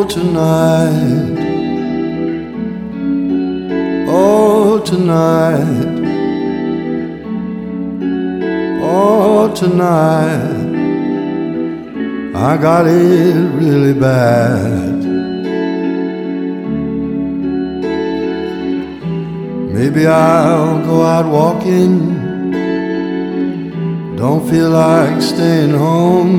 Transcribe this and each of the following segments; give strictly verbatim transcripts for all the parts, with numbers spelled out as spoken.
tonight, oh tonight, oh tonight, I got it really bad. Maybe I'll go out walking, don't feel like staying home.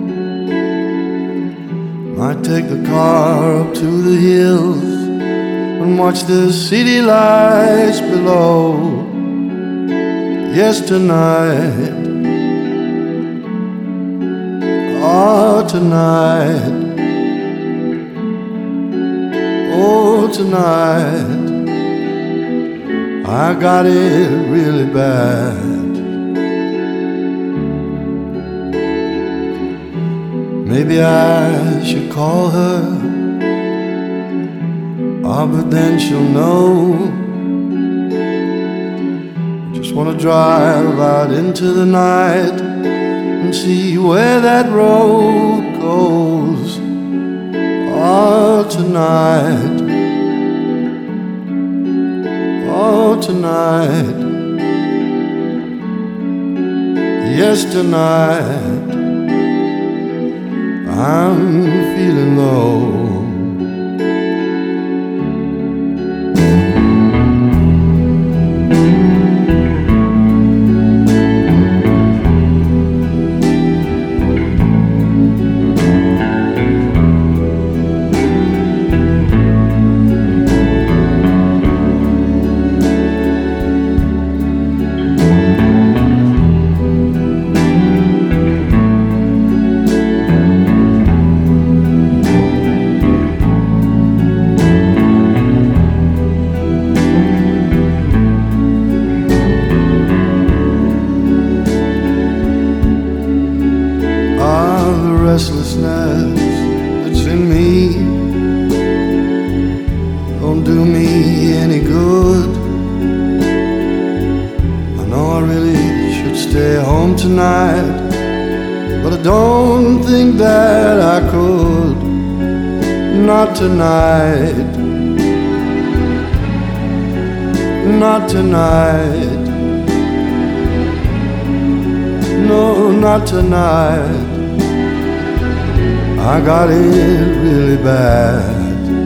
Might take the car up to the hills and watch the city lights below. Yes, tonight, oh tonight, oh tonight, I got it really bad. Maybe I should call her, oh, but then she'll know. Just wanna drive out into the night and see where that road goes. Oh, tonight, oh, tonight, yes, tonight, I'm feeling low. Restlessness that's in me don't do me any good. I know I really should stay home tonight, but I don't think that I could. Not tonight, not tonight, no, not tonight, I got it really bad.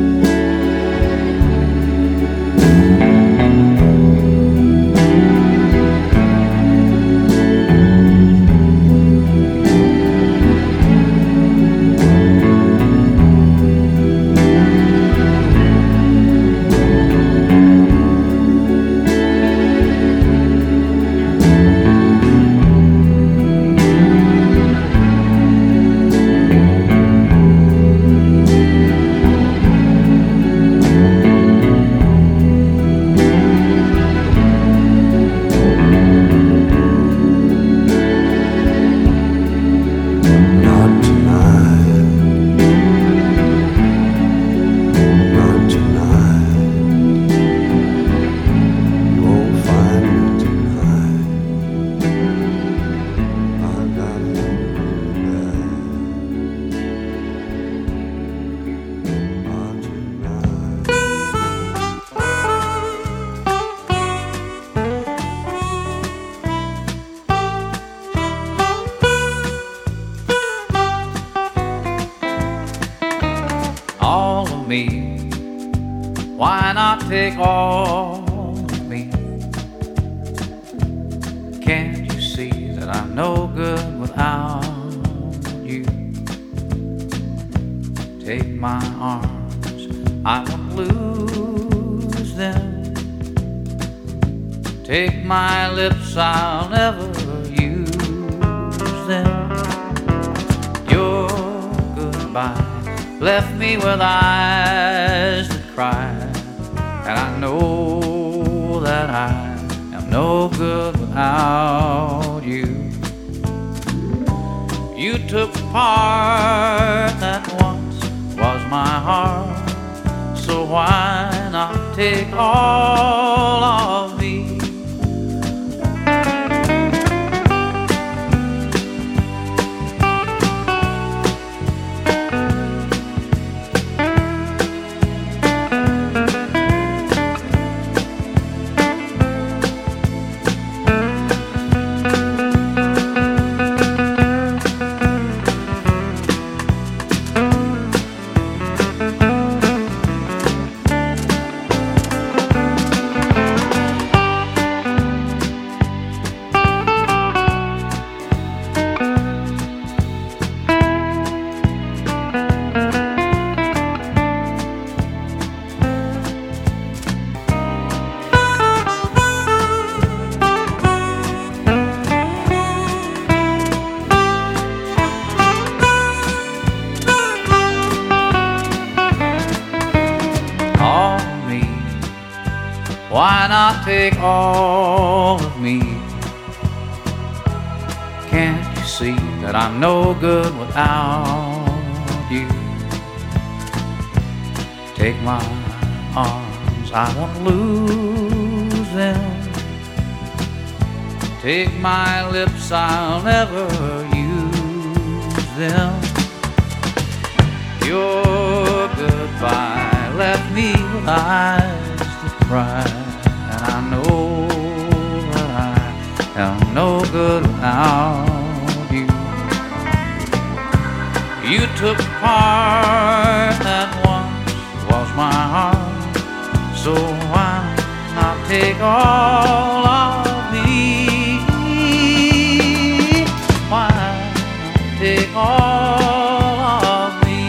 Why not take all of me? Can't you see that I'm no good without you? Take my arms, I won't lose them. Take my lips, I'll never use them. Your goodbye left me with eyes that cry, and I know that I am no good without you. You took the part that once was my heart, so why not take all of me? Why not take all of me? Can't you see that I'm no good without you? Take my arms, I won't lose them. Take my lips, I'll never use them. Your goodbye left me with eyes that cry, and I know that I am no good without you. You took part that once was my heart, so why not take all of me? Why not take all of me?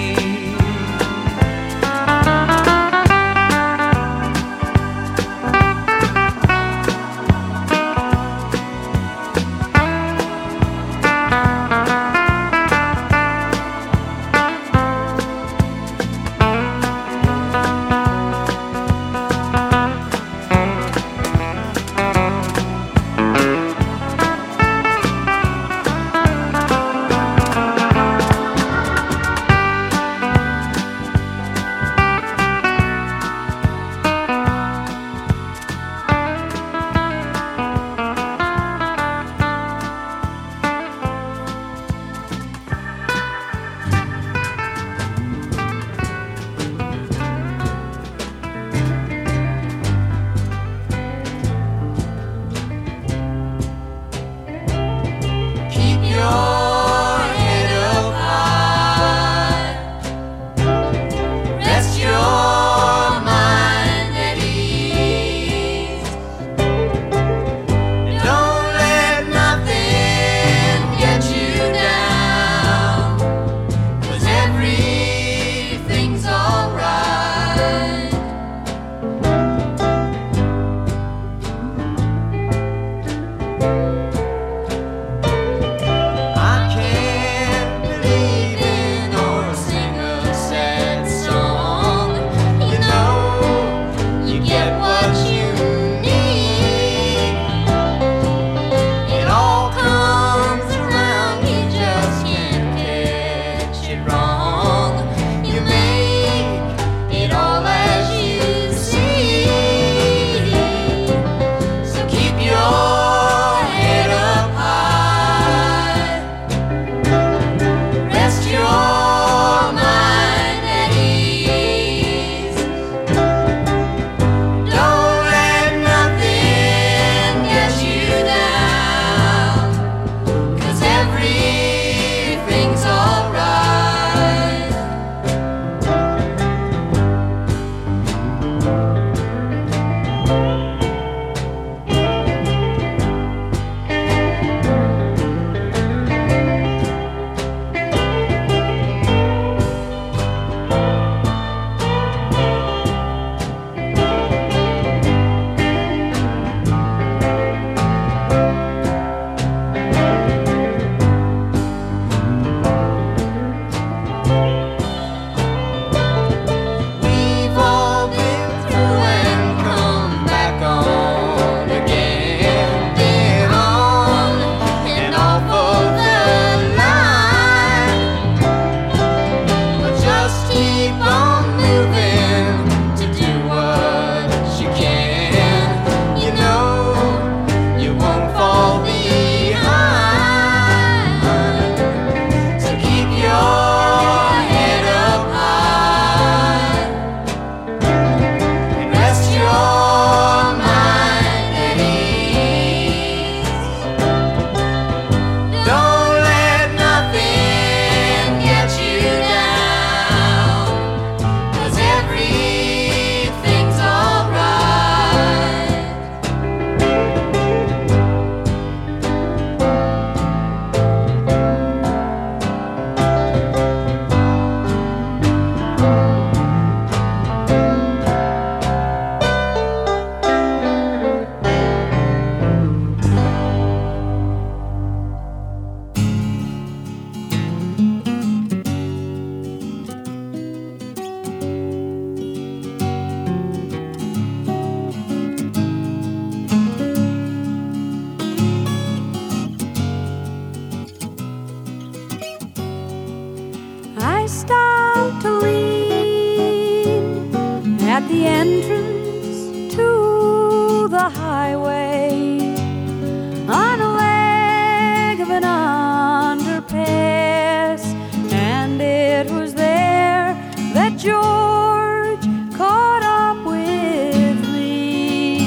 stopped to lean at the entrance to the highway on a leg of an underpass, and it was there that George caught up with me.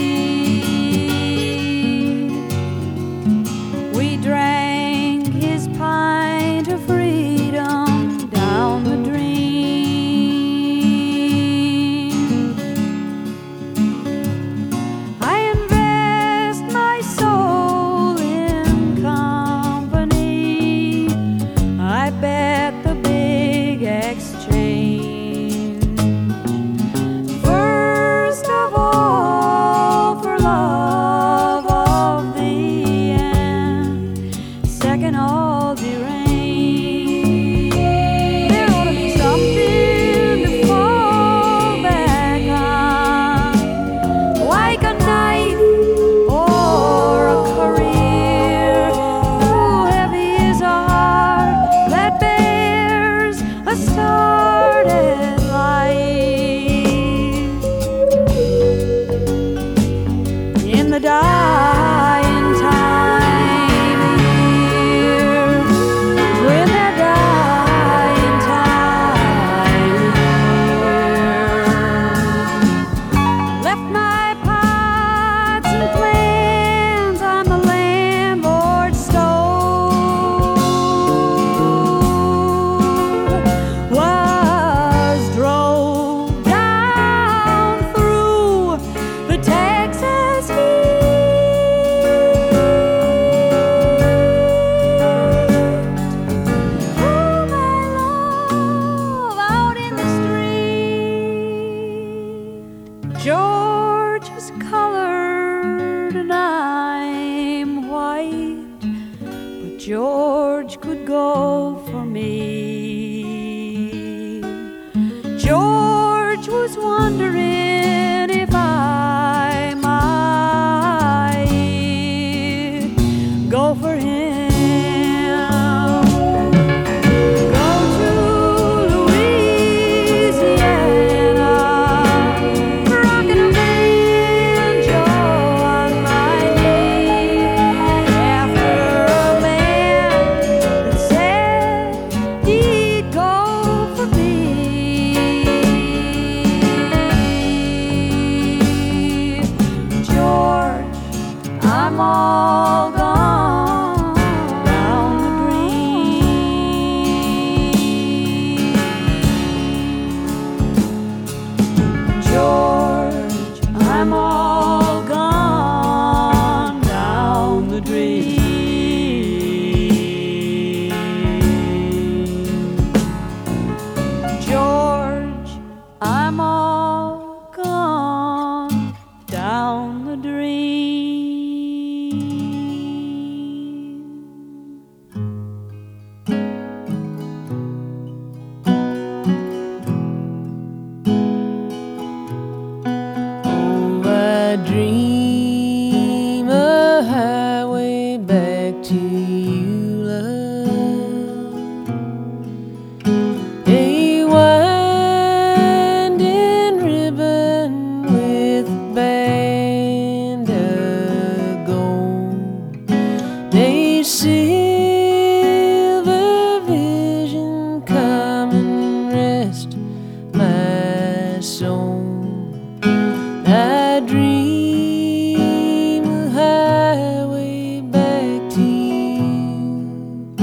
We drank his pint of freedom down the drain. I invest my soul in company. I bet the big exchange. First of all, for love of the end. Second, all deranged. There ought to be something to fall back on, like a knife or a career. Too heavy is a heart that bears a started life. In the dying time here, when that dying time here, left my pots and plans on the landlord's stove, was drove down through the Texas heat. Oh, my love, out in the street. George is colored and I'm white, but George could go for me. George was wondering if I might go for him. Go to Louisiana, rocking a banjo on my knee, after a man that said he'd go for me. George, I'm all gone down the drain. George, I'm all gone down the drain. George, I'm all gone down the drain. Oh, I dream a highway back to you, love. A winding ribbon with a band of gold. A silver vision come and rest my soul. I dream a highway back to you.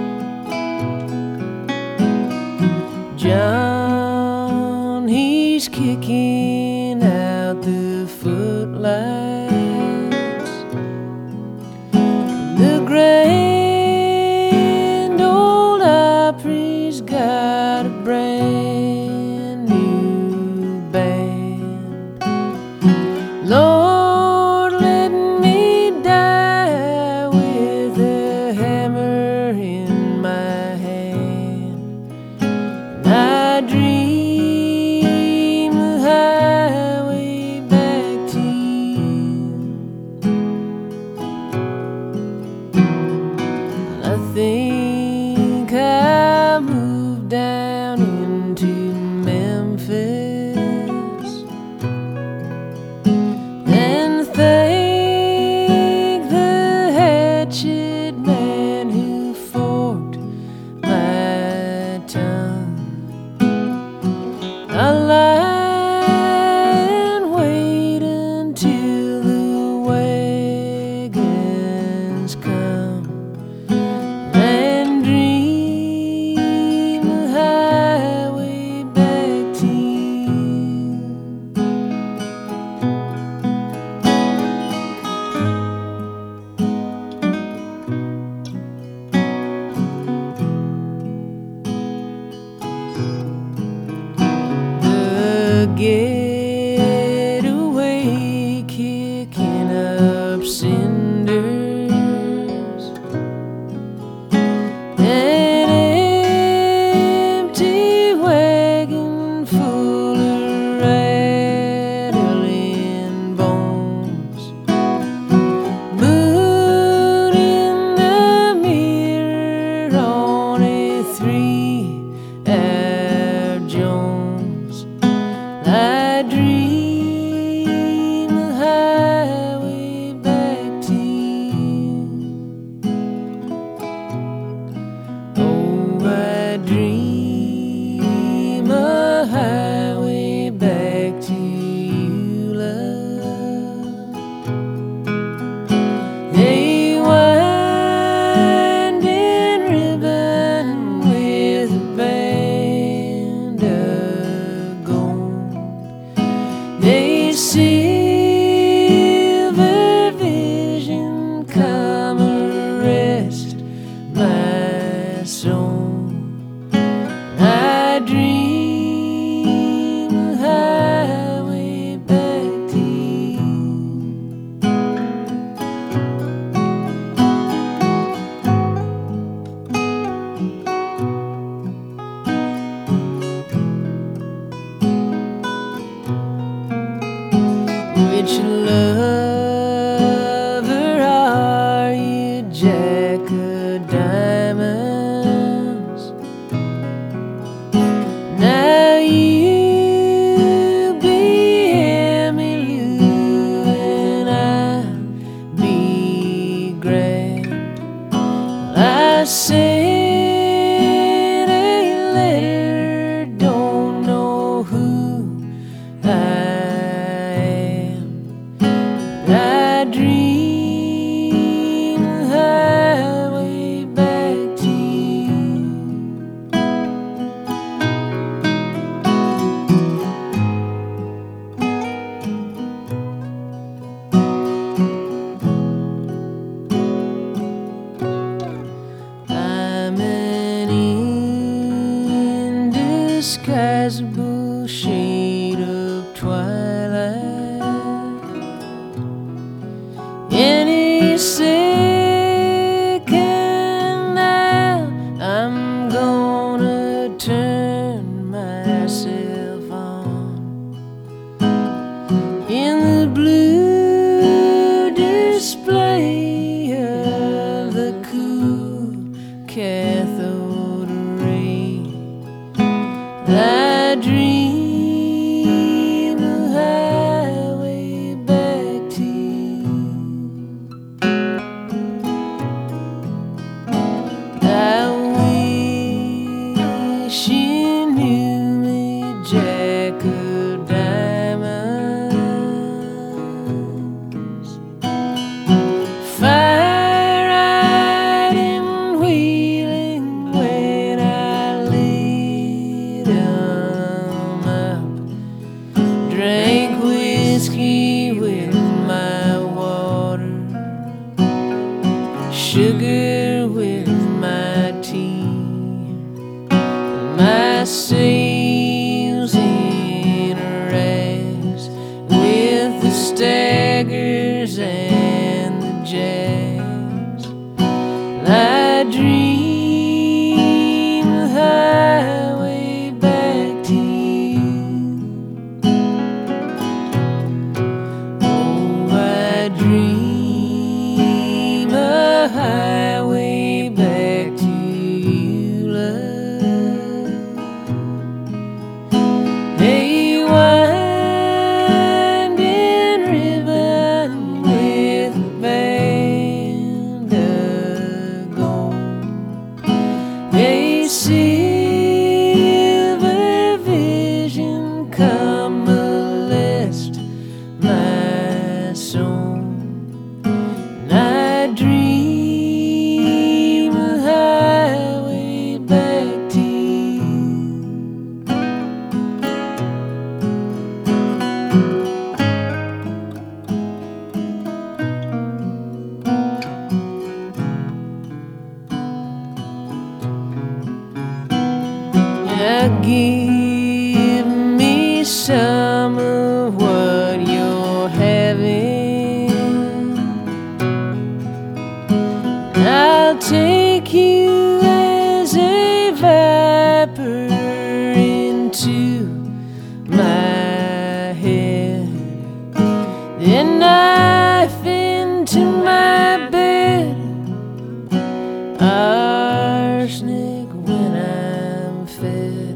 John, he's kicking out the footlights. The grand old Opry's got a brand new band. Lord, let me die with a hammer in my hand. And I dream a highway back to you. down into Memphis and thank the hatchet man who forked my tongue. I lie and wait until the wagons come and dream a highway back to you. The getaway kicking up cinders, an empty wagon full of rattling bones, moon in the mirror on a three-hour Jones. I dream a highway back to you. Oh, I dream a highway back to you, love. A winding ribbon with a band of gold, a silver vision come arrest my soul. I dream a highway back to you. Which lover are you, Jack of Diamonds? Now you be Emmylou and I'll be Grant. I sent a letter, don't know who I am. I dream a highway back to you. I'm an indisguisable shade of twilight. Any second now, I'm gonna turn myself on. In the blue display of the cool cathode ray, I dream a highway back to you. I wish you knew me, Jack of Diamonds. Fire riding, wheeling when I lit 'em up. Drank whiskey with my water, sugar with my tea, my sails in rags with the staggers and the jazz. I dream a highway back to you. Oh, I dream a highway back to you, love. Now give me some of what you're having. I'll take you as a viper into my head, then knife into my bed. Arsenic when I'm fed.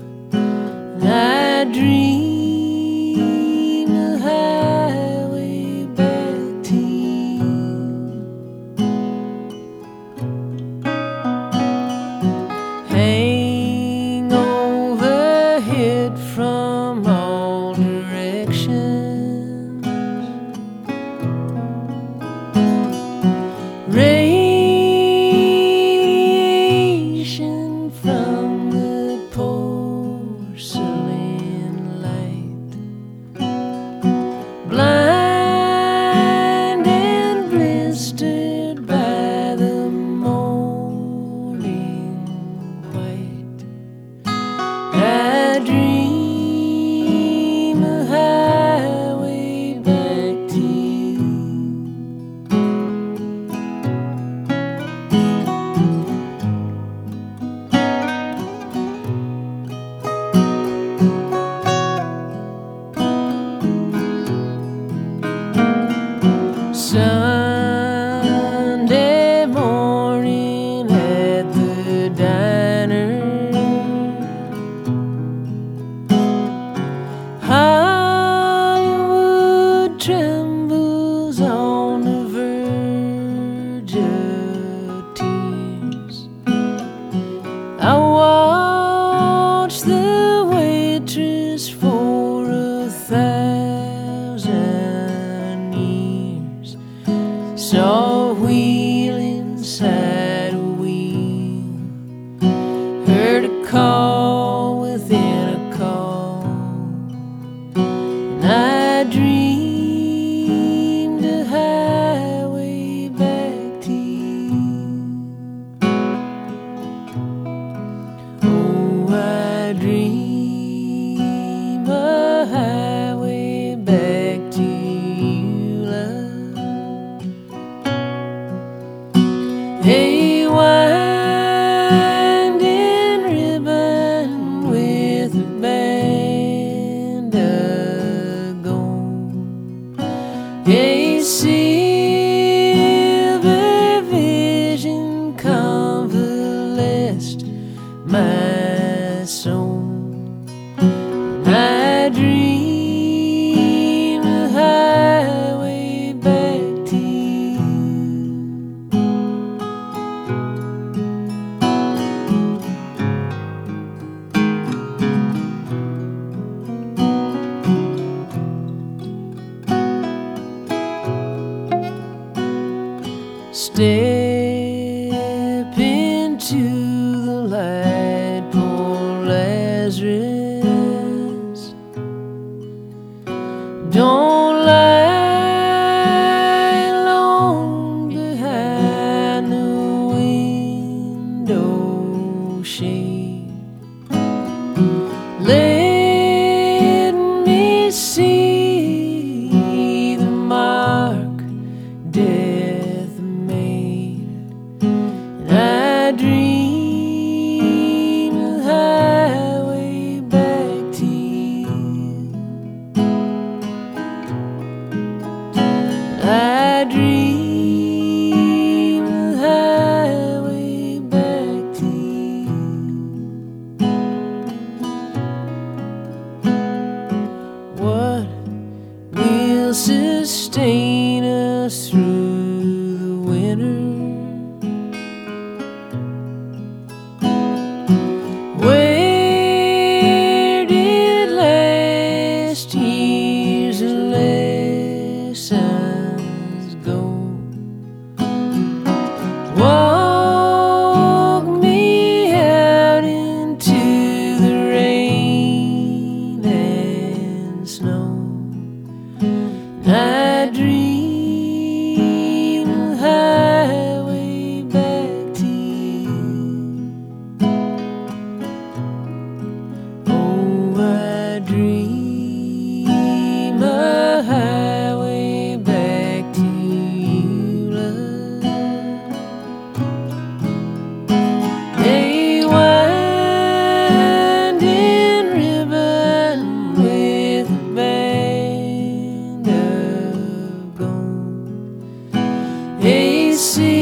I dream a highway back to you. Hang overhead from all directions. Radiation from the porcelain light. Blind and blistered by the morning white. I dream a highway back to you. Sunday morning at the diner. Hollywood trembles on the verge of tears. I watch the waitress for a thousand years. Saw a wheel inside a wheel. Heard a call within a call. And I dreamed a highway back to you. Oh, I dream a highway back to you, love. A winding ribbon with a band of gold. A silver vision convalesced my soul. I dream a highway back to you. Step into the light, poor Lazarus. Don't lie alone behind the window shade. Let me see the mark death made. And I dream a highway dream a highway back to you, love. A winding ribbon with a band of gold, a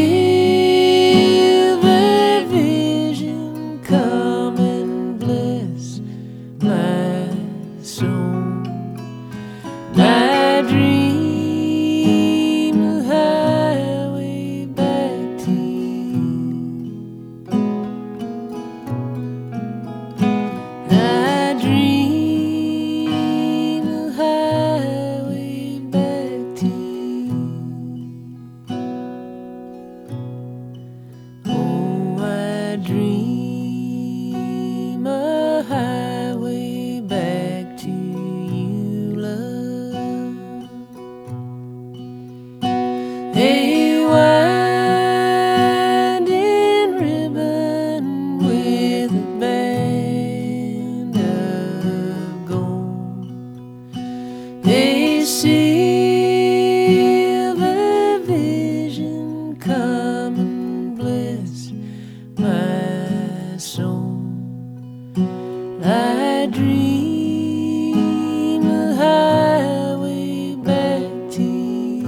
silver vision come and bless my soul. I dream a highway back to you. I dream a highway back to you. Oh, I dream a highway back to you, love. A winding ribbon with a band of gold, a silver vision come and bless my soul. I dream a highway back to you.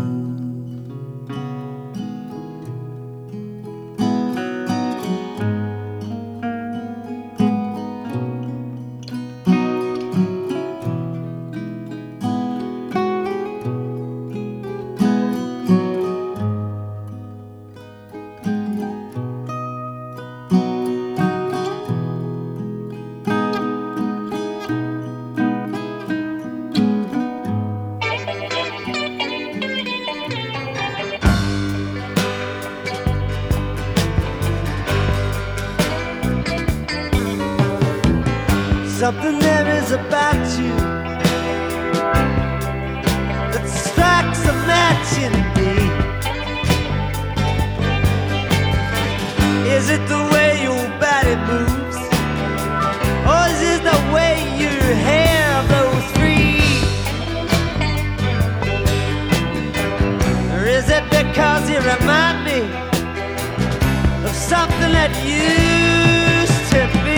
Something there is about you that strikes a match in me. Is it the way your body moves, or is it the way your hair blows free? Or is it because you remind me of something that used to be?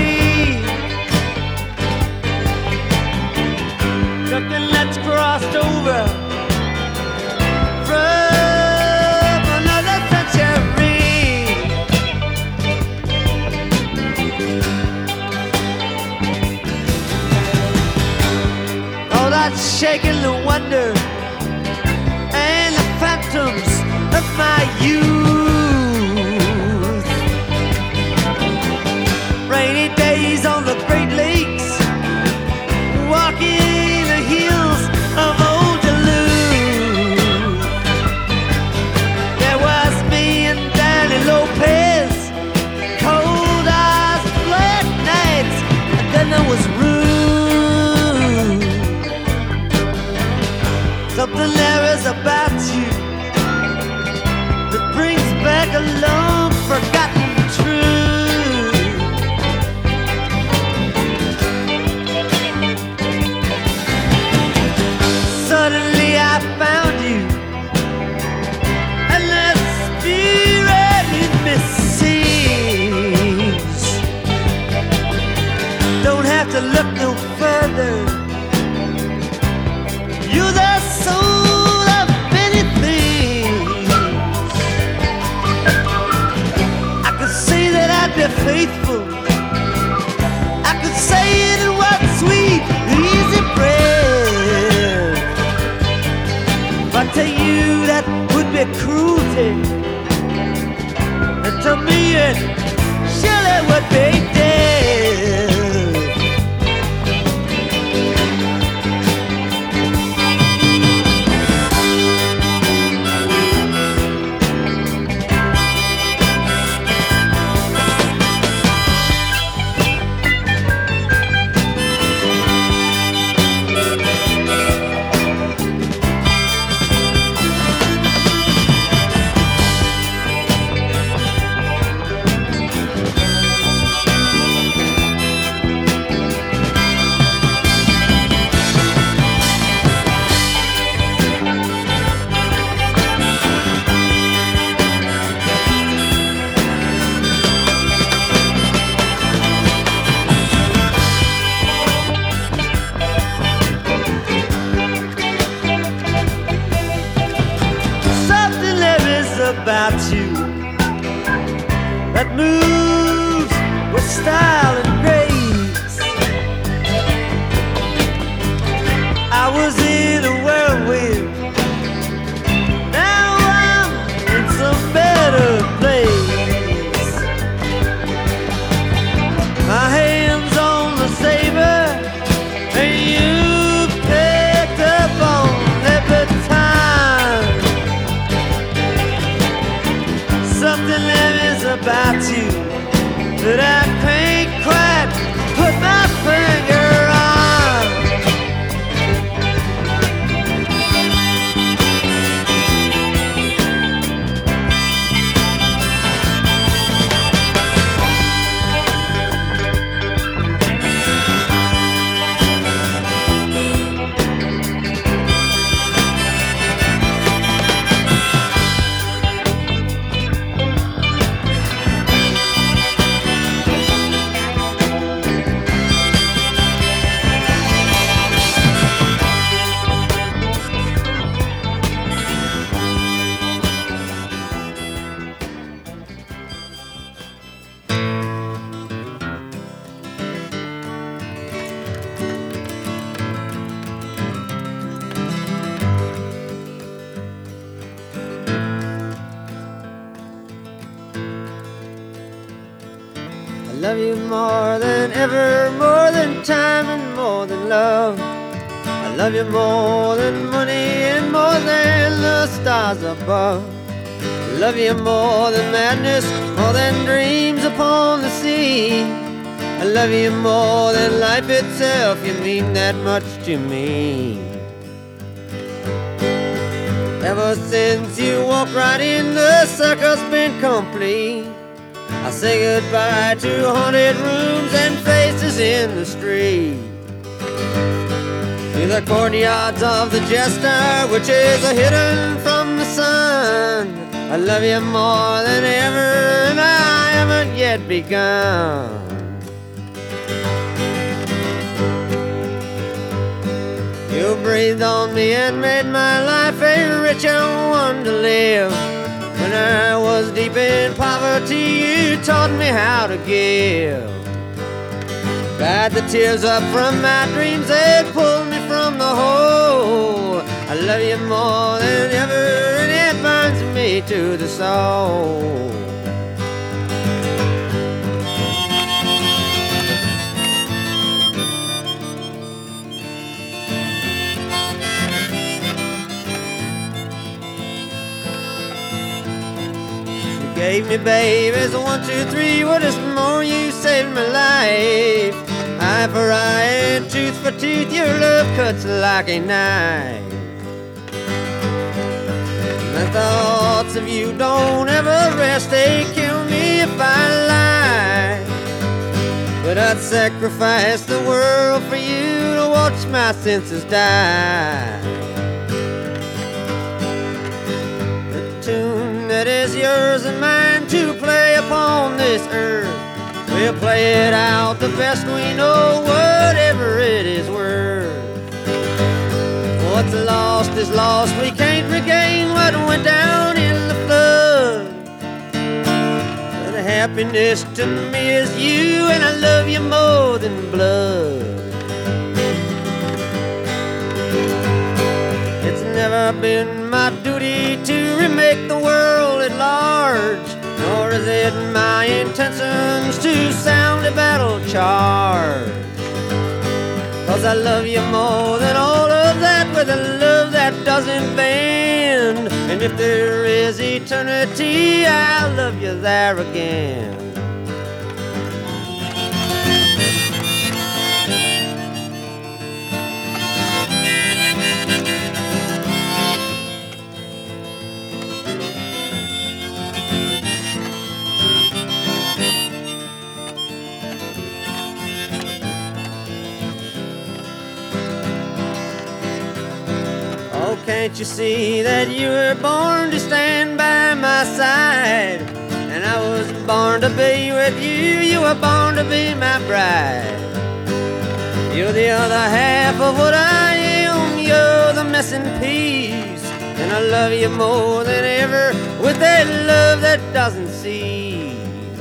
Something that's crossed over from another century. All that shaking the wonder and the phantoms of my youth. Rainy days on the Great Lakes, walking the hills of old Duluth. There was me and Danny Lopez, cold eyes, black nights, and then there was Ruth. Something there is about you that brings back a long forgotten truth. Suddenly I found you, and that spirit in me sings. Don't have to look no further. You're the soul of many things. I could say that I'd be faithful. I could say it in one sweet, easy breath. But to you that would be cruelty, and to me it surely would be death. love you more than ever, more than time and more than love. I love you more than money and more than the stars above. I love you more than madness, more than dreams upon the sea. I love you more than life itself, you mean that much to me. Ever since you walked right in, the circle's been complete. I say goodbye to haunted rooms and faces in the street, to the courtyards of the jester, which is hidden from the sun. I love you more than ever, and I haven't yet begun. You breathed on me and made my life a richer one to live. When I was deep in poverty, you taught me how to give. Dried the tears up from my dreams, they pulled me from the hole. I love you more than ever, and it burns me to the soul. Gave me babies, one, two, three, what is more, you saved my life. Eye for eye and tooth for tooth, your love cuts like a knife. My thoughts of you don't ever rest, they kill me if I lie. But I'd sacrifice the world for you to watch my senses die. That is yours and mine to play upon this earth. We'll play it out the best we know, whatever it is worth. What's lost is lost, we can't regain what went down in the flood. But happiness to me is you, and I love you more than blood. It's never been my duty to remake the world at large, nor is it my intentions to sound a battle charge. Cause I love you more than all of that, with a love that doesn't bend. And if there is eternity, I'll love you there again. Can't you see that you were born to stand by my side? And I was born to be with you, you were born to be my bride. You're the other half of what I am, you're the missing piece. And I love you more than ever, with that love that doesn't cease.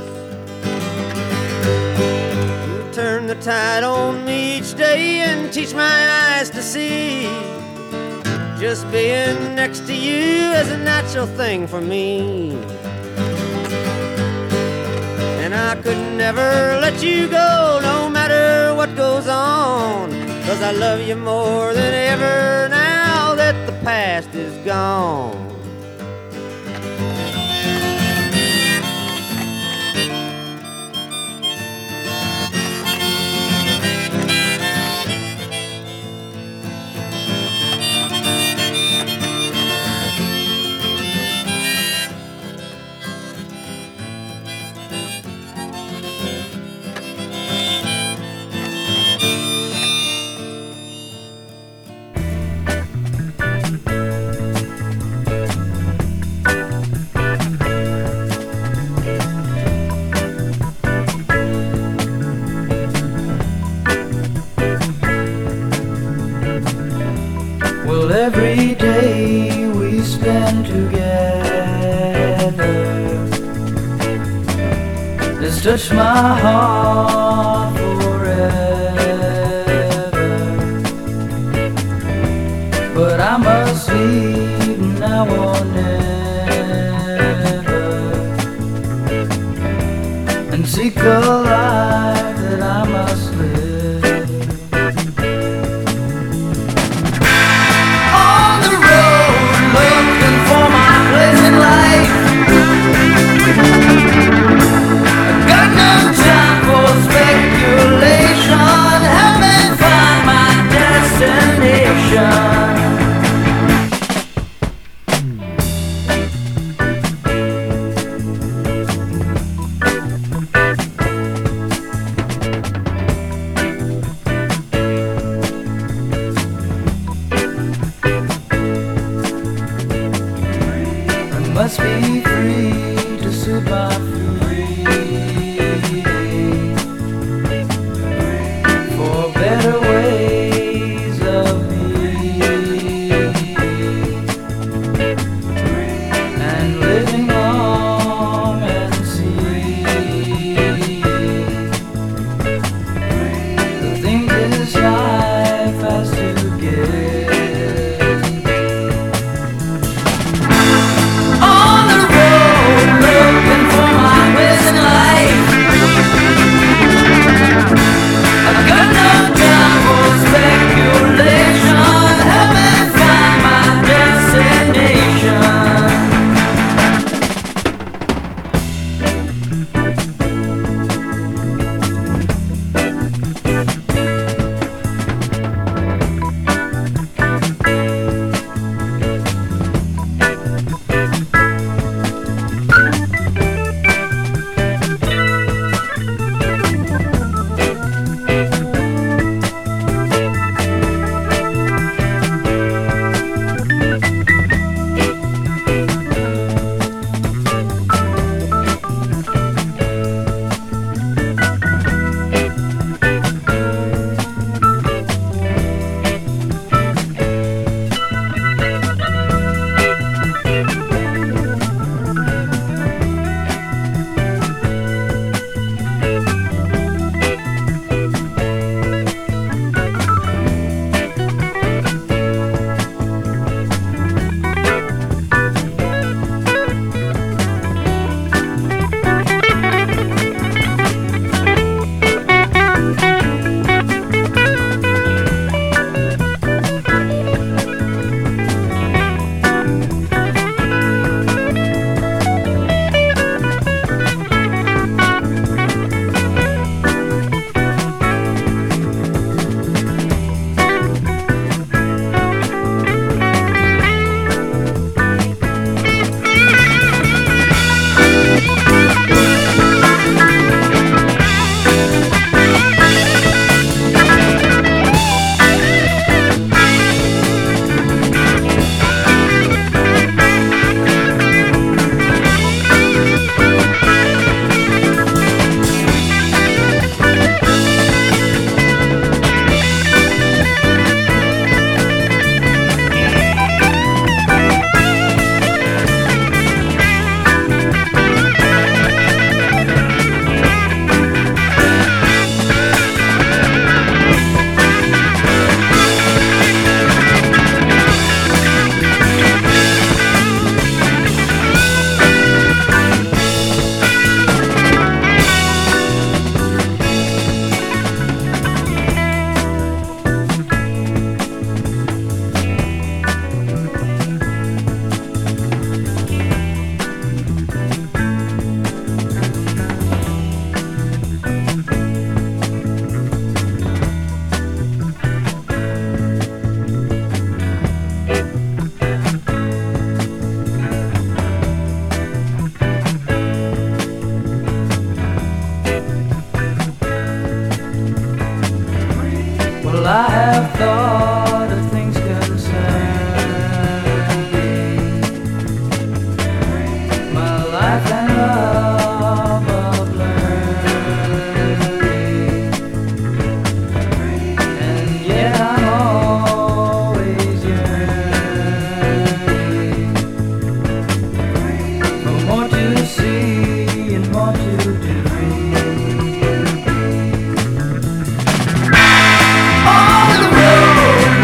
You turn the tide on me each day and teach my eyes to see. Just being next to you is a natural thing for me. And I could never let you go, no matter what goes on. Cause I love you more than ever now that the past is gone. Every day we spend together has touched my heart forever. But I must leave now or never, and seek a life must be free to suit my for better ways of being and living long and see the things this life has to give. On the road looking for my missing life, I got no time for speculation. Help me find my destination. Well, I have thought of things concerning my life and love of learning, and yet I'm always yearning for more to see and more to do. On the road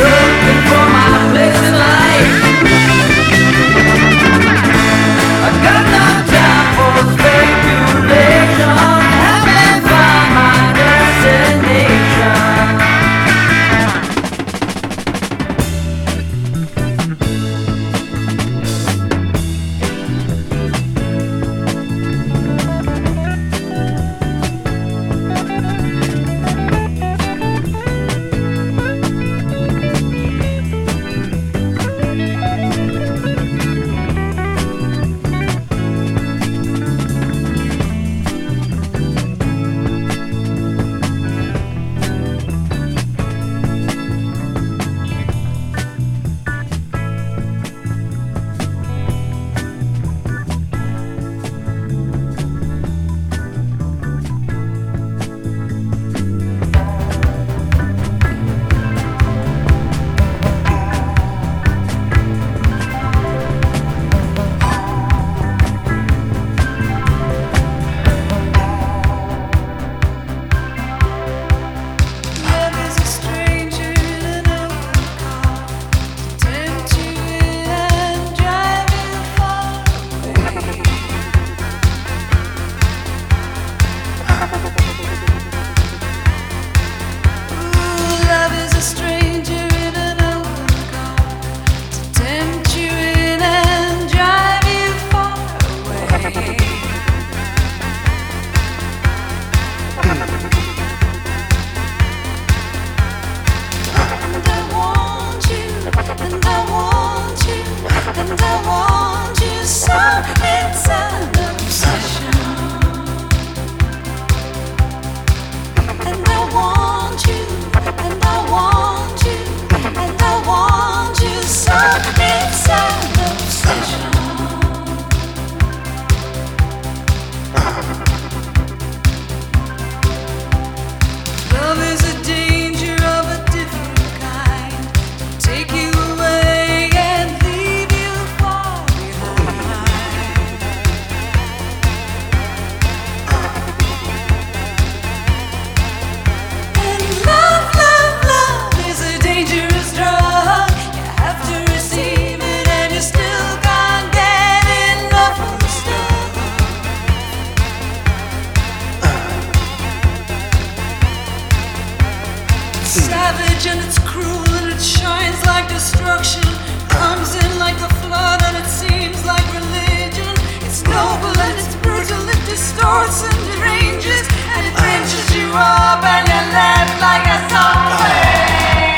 savage and it's cruel and it shines like destruction. Comes in like a flood and it seems like religion. It's noble and it's brutal, it distorts and deranges, and it pinches you up and you're left like a zombie.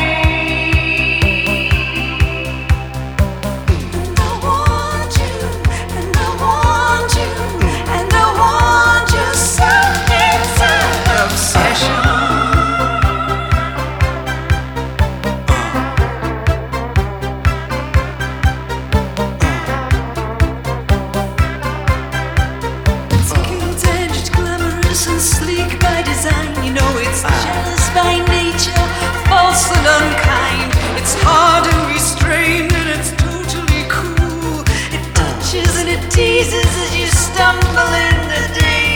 Teases as you stumble in the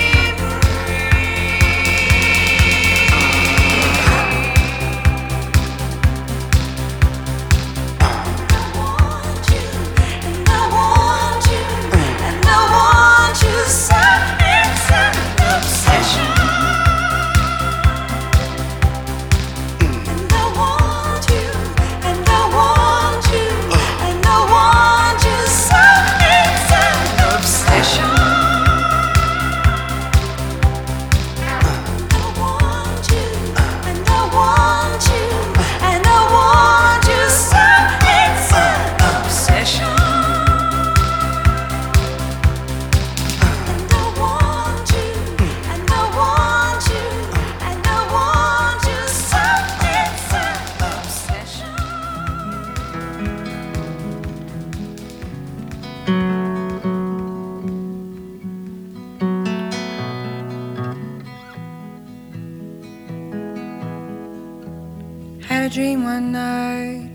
Had a dream one night,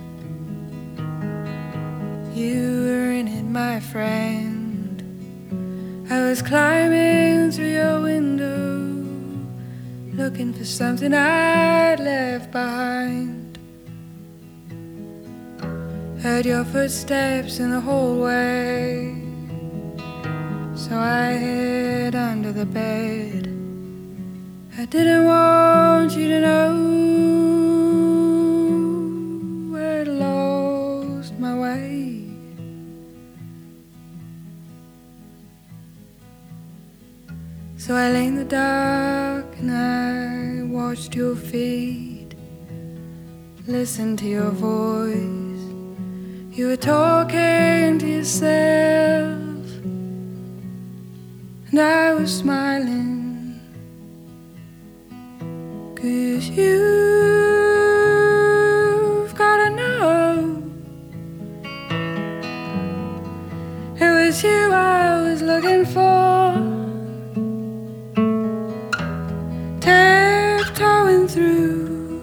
you were in it, my friend. I was climbing through your window, looking for something I'd left behind. Heard your footsteps in the hallway, so I hid under the bed. I didn't want you to know I'd lost my way. So I lay in the dark and I watched your feet, listened to your voice. You were talking to yourself and I was smiling, 'cause you've gotta know it was you I was looking for, tiptoeing through.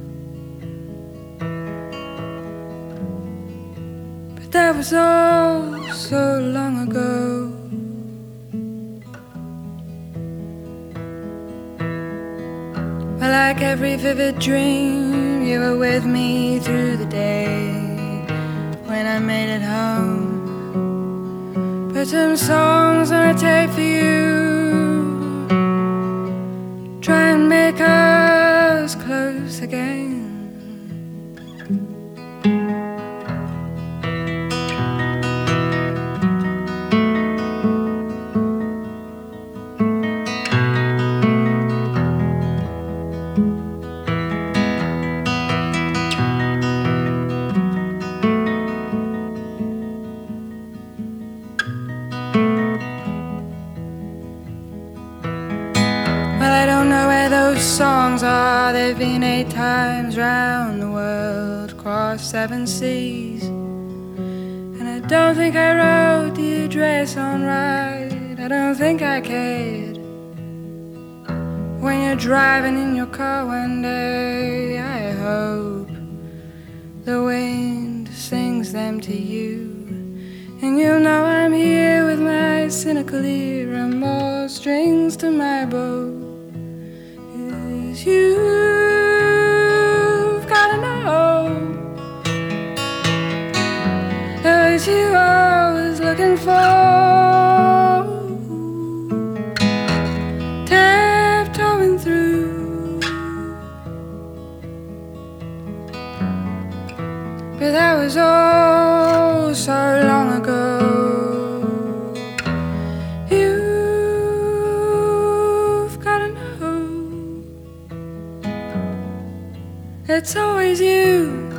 But that was all so long ago. Like every vivid dream, you were with me through the day. When I made it home, put some songs on a tape for you, try and make us close again. Songs are, they've been eight times round the world, crossed seven seas, and I don't think I wrote the address on right. I don't think I cared. When you're driving in your car one day, I hope the wind sings them to you, and you'll know I'm here with my cynical ear and more strings to my bow. You've gotta know it was you I was looking for, tiptoeing through. but that was oh so long ago. You've gotta know it's always you